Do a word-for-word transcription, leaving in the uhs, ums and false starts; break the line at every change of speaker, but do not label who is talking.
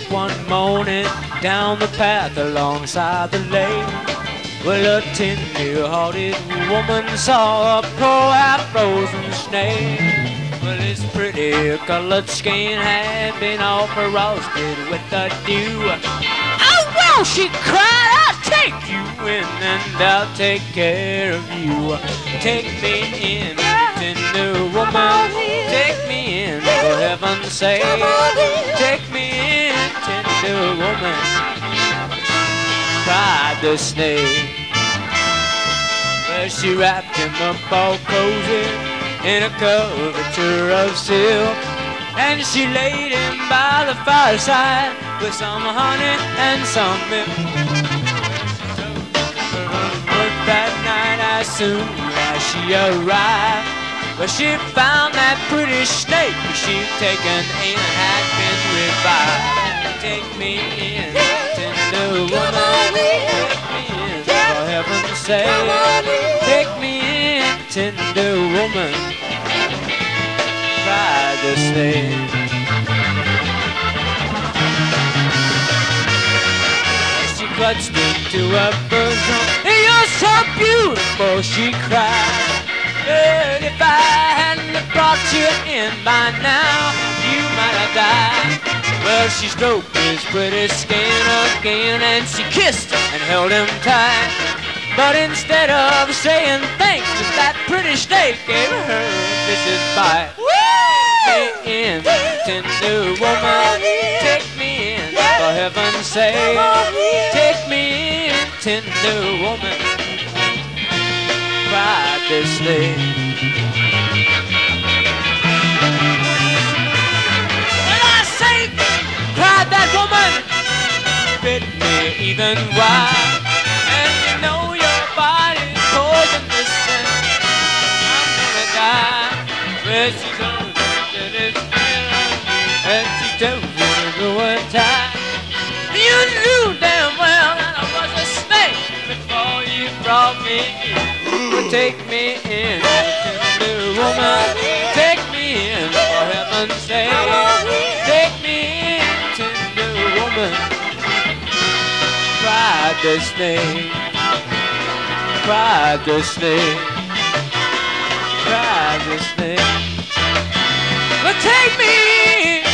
one morning down the path alongside the lake. Well, a tender-hearted woman saw a poor half-frozen snake. Well, his pretty colored skin had been all frosted with the dew. Oh, well, she cried, I'll take you in and I'll take care of you. Take me in, tender woman, take me in, for heaven's sake. Take me in, tender woman, cried the snake. Well, she wrapped him up all cozy in a coverture of silk, and she laid him by the fireside with some honey and some milk. But that night, as soon as she arrived, well, she found that pretty snake she'd taken in had been revived. Take me in, tender woman, take me in, for heaven's sake. Take me in, tender woman, cried the snake. She clutched into her bosom. You're so beautiful, she cried. But if I hadn't brought you in by now, you might have died. Well, she stroked his pretty skin again, and she kissed and held him tight. But instead of saying thanks, that pretty snake gave her a vicious bite. Take me in, tender woman, take me in, for heaven's sake. Take me in, tender woman, cried the snake. Well, I say, cried that woman, bit me even wide. And you know your body's poisonous and I'm gonna die. Well, she's on to this and she told me to go and tie. You knew damn well that I was a snake before you brought me in. Well, take me in, tender woman, take me in, for heaven's sake. Take me in, tender woman, cried the snake, cried the snake, cried the snake. Well, take me in.